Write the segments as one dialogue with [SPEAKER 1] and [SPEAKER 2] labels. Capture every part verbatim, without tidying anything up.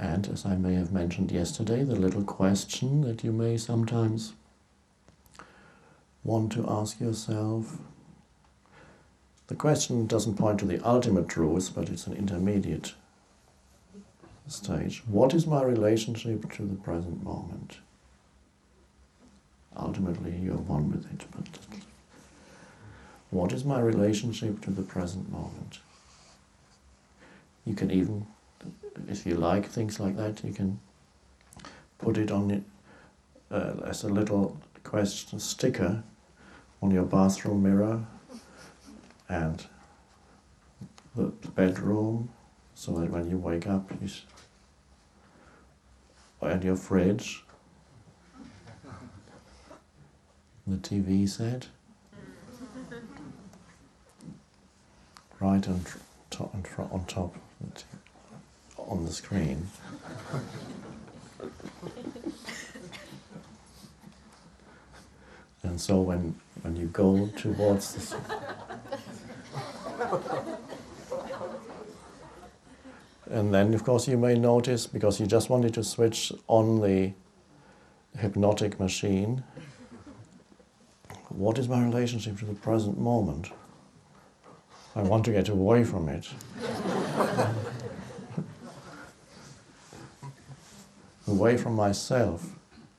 [SPEAKER 1] And, as I may have mentioned yesterday, the little question that you may sometimes want to ask yourself. The question doesn't point to the ultimate truth, but it's an intermediate stage. What is my relationship to the present moment? Ultimately, you're one with it, but what is my relationship to the present moment? You can even, if you like things like that, you can put it on it uh, as a little question sticker on your bathroom mirror and the bedroom, so that when you wake up, you sh- and your fridge, the T V set, right on top, on top, on the screen. And so when when you go towards this, and then of course you may notice, because you just wanted to switch on the hypnotic machine, what is my relationship to the present moment? I want to get away from it. Away from myself.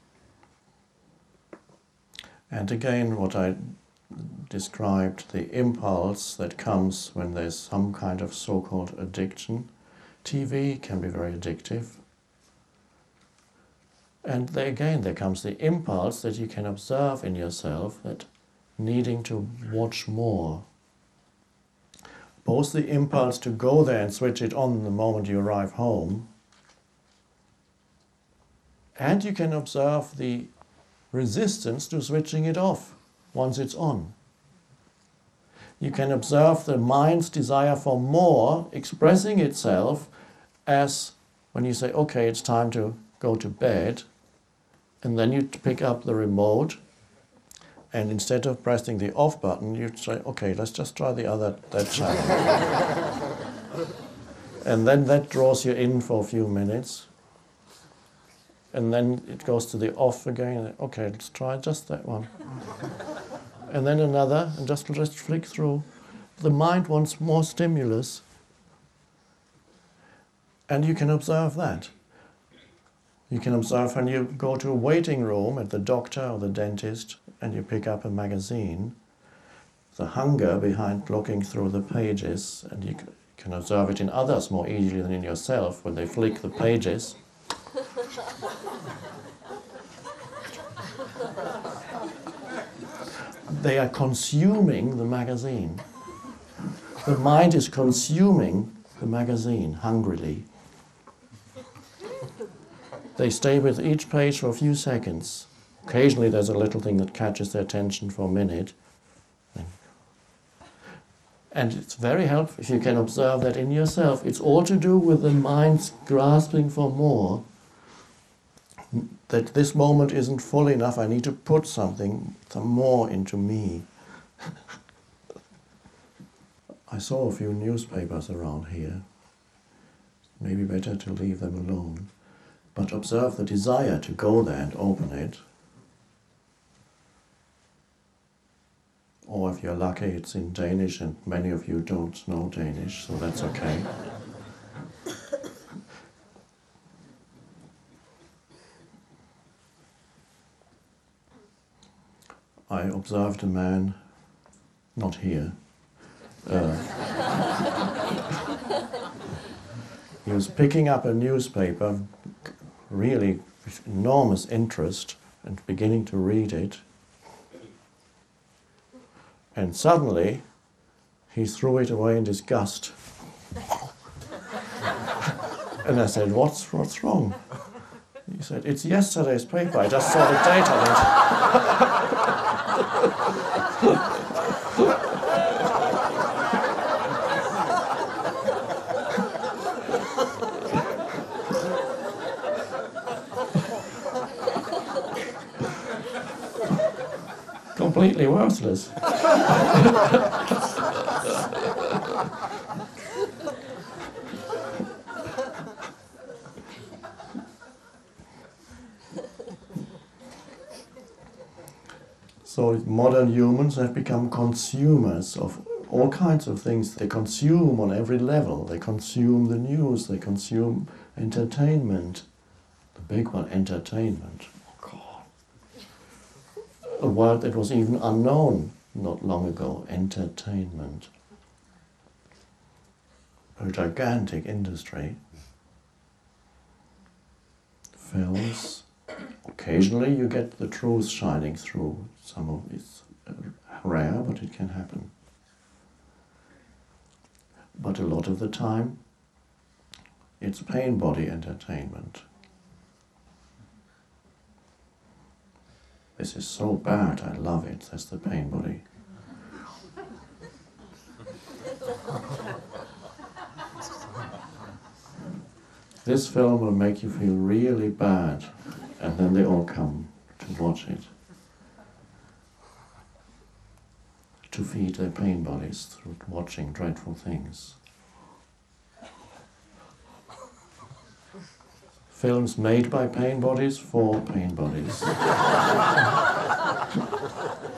[SPEAKER 1] And again, what I described, the impulse that comes when there's some kind of so-called addiction. T V can be very addictive. And there, again, there comes the impulse that you can observe in yourself, that needing to watch more. Both the impulse to go there and switch it on the moment you arrive home, and you can observe the resistance to switching it off once it's on. You can observe the mind's desire for more expressing itself as when you say, okay, it's time to go to bed, and then you pick up the remote, and instead of pressing the off button, you say, okay, let's just try the other, that channel. And then that draws you in for a few minutes. And then it goes to the off again. Okay, let's try just that one. And then another, and just, just flick through. The mind wants more stimulus. And you can observe that. You can observe when you go to a waiting room at the doctor or the dentist and you pick up a magazine, the hunger behind looking through the pages, and you can observe it in others more easily than in yourself when they flick the pages. They are consuming the magazine. The mind is consuming the magazine hungrily. They stay with each page for a few seconds. Occasionally there's a little thing that catches their attention for a minute. And it's very helpful if you can observe that in yourself. It's all to do with the mind's grasping for more. That this moment isn't full enough, I need to put something, some more into me. I saw a few newspapers around here. Maybe better to leave them alone. But observe the desire to go there and open it. Or if you're lucky, it's in Danish, and many of you don't know Danish, so that's okay. I observed a man, not here, uh, he was picking up a newspaper, really with enormous interest, and beginning to read it. And suddenly, he threw it away in disgust. And I said, what's, what's wrong? He said, it's yesterday's paper, I just saw the date on it. Completely worthless. So modern humans have become consumers of all kinds of things. They consume on every level. They consume the news, they consume entertainment. The big one, entertainment. Oh God. A word that was even unknown not long ago, entertainment. A gigantic industry. Films. Occasionally you get the truth shining through. Some of it's rare, but it can happen. But a lot of the time, it's pain body entertainment. This is so bad, I love it. That's the pain body. This film will make you feel really bad, and then they all come to watch it. To feed their pain bodies through watching dreadful things. Films made by pain bodies for pain bodies.